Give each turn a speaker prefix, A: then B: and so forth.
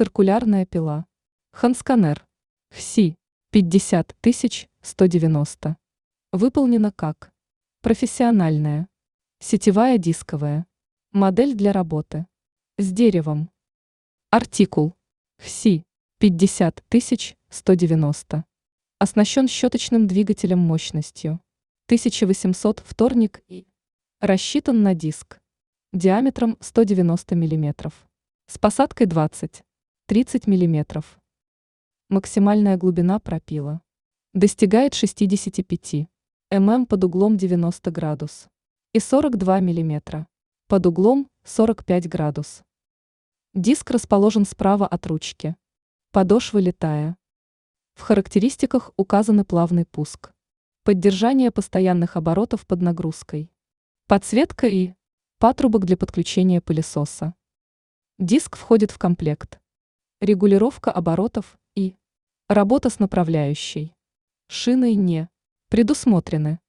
A: Циркулярная пила. Хансканер. ХСИ 50190. Выполнена как профессиональная, сетевая дисковая модель для работы с деревом. Артикул ХСИ 50190. Оснащен щеточным двигателем мощностью 1800 вторник и рассчитан на диск диаметром 190 мм с посадкой 20-30 мм. Максимальная глубина пропила достигает 65 мм под углом 90 градус и 42 мм под углом 45 градус. Диск расположен справа от ручки. Подошва литая. В характеристиках указаны плавный пуск, поддержание постоянных оборотов под нагрузкой, подсветка и патрубок для подключения пылесоса. Диск входит в комплект. Регулировка оборотов и работа с направляющей шиной не предусмотрены.